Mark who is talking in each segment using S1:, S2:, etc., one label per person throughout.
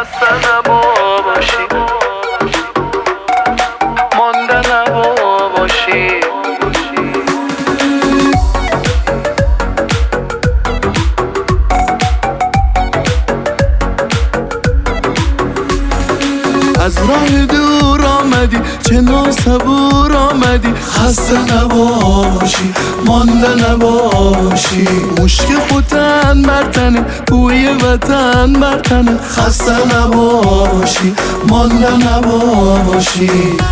S1: خسته نباشی، مانده نباشی. از راه دور آمدی چه ناصبور آمدی، خسته نباشی، مانده نباشی. مشک خوتن بر تنه، بوی وطن بر تنه، خسته نباشی، مانده نباشی.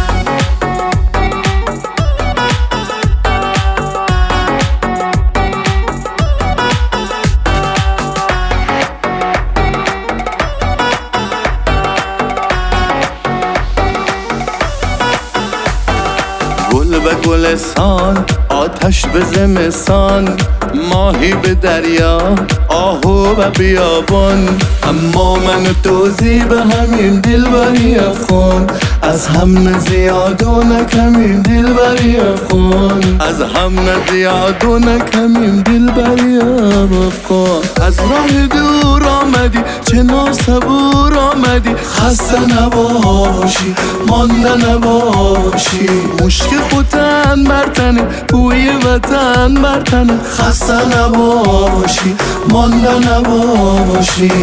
S1: گل به گلستان، آتش به زمستان، ماهی به دریا، آهو به بیابان. اما من و توزی به همین دلبری افغان، از هم نه زیاد و نه کمیم دلبری افغان، از هم نه زیاد و نه کمیم دلبری افغان. از راه دور آمدی چه ناصبور آمدی، خسته نباشی، مانده نباشی. مشک خوتن بر تنه، بوی وطن بر تنه، خسته نباشی، مانده نباشی.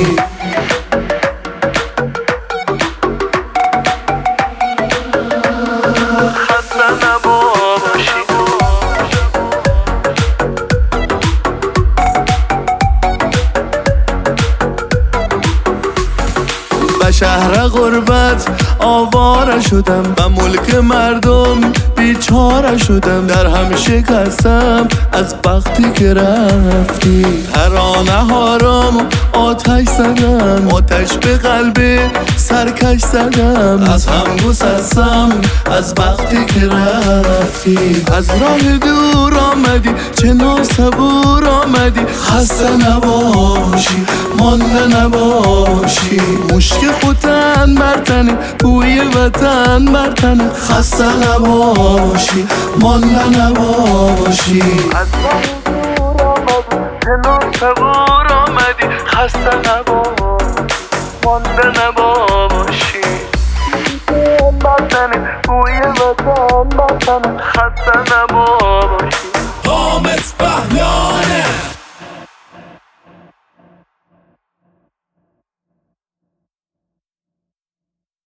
S1: به شهر غربت آواره شدم، به ملک مردم بیچاره شدم. در هم شکستم از وقتی که رفتی، ترانه هارم آتش زدم، آتش به قلب سرکش زدم. از هم گسستم از وقتی که رفتی. از راه دور آمدی چه ناصبور آمدی، خسته نباشی، مانده نباشی. مشک خوتن بر تنه، بوی وطن بر تنه، خسته نباشی، مانده نباشی. از راه دور آمدی چه ناصبور آمدی، خسته نباشی، مانده نباشی. بر تنه، بوی وطن بر تنه، خسته نباشی.